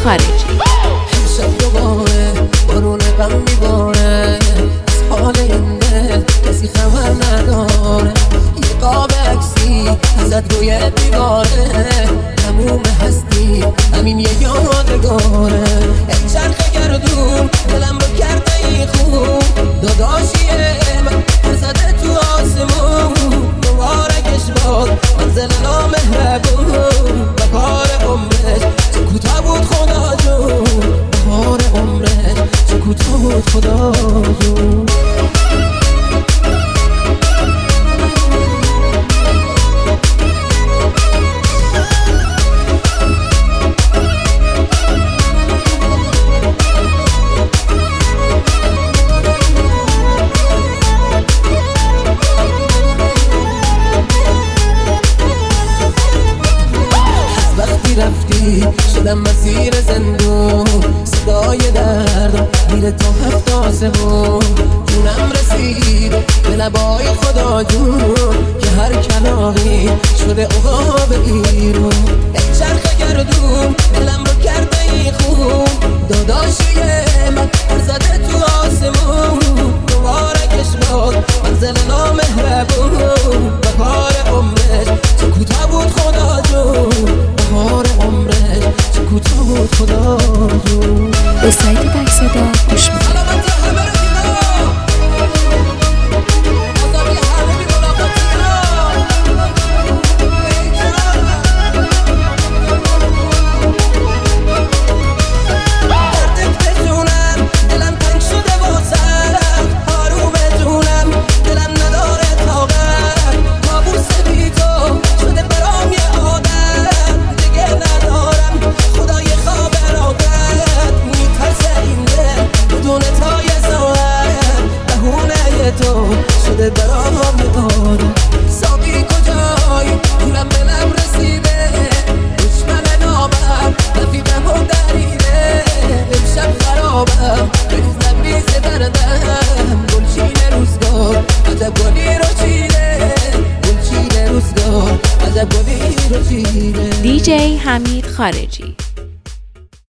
خارجی. امشب دوباره بارون غم میباره، از حال این دل کسی خبر نداره. یه قاب عکسی ازت روی دیواره، تموم هستی همین یه یادگاره. ای چرخ گردون دلم رو کرده ای خوب، داداشیه من پر زده تو آسمون. مبارکش باد منزل نامهربون، بهار عمرش چه کوتاه بود خدا جون، بهار عمرش چه کوتاه بود خدا جون. رفتی شدم مسیر زندون، صدای دردم میره تا هفت آسمون. جونم رسید به لبای خدا جون، که هر کلامی شده عقاب ایرون. ای چرخ گردون دلم رو کرده ای خوب، داداشیه من پر زده تو آسمون. مبارکش باد منزل نامهربون، بهار عمرش چه کوتاه بود خدا جون، بهار عمرش چه کوتاه بود خدا جون. به سایت تک صدا گوش میدید. شده برام میاره ساقی کجایی دورم به لب رسیده، دشمن نامم رفیقم و دریده. امشب خرابم بریز لبریز دردم، گلچین روزگار عجب گلی رو چیده، گلچین روزگار عجب گلی رو چیده. دیجی حمید خارجی.